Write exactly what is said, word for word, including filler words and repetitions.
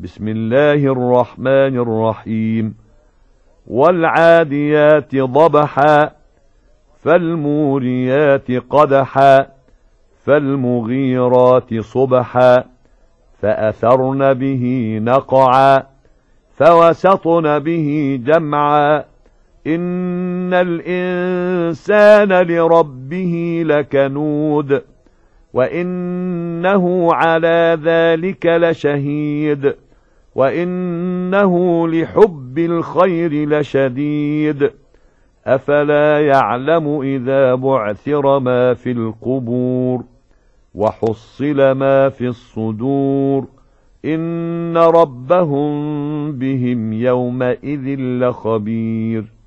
بسم الله الرحمن الرحيم والعاديات ضبحا فالموريات قدحا فالمغيرات صبحا فأثرن به نقعا فوسطن به جمعا إن الإنسان لربه لكنود وإنه على ذلك لشهيد وإنه لحب الخير لشديد أفلا يعلم إذا بعثر ما في القبور وحصل ما في الصدور إن ربهم بهم يومئذ لخبير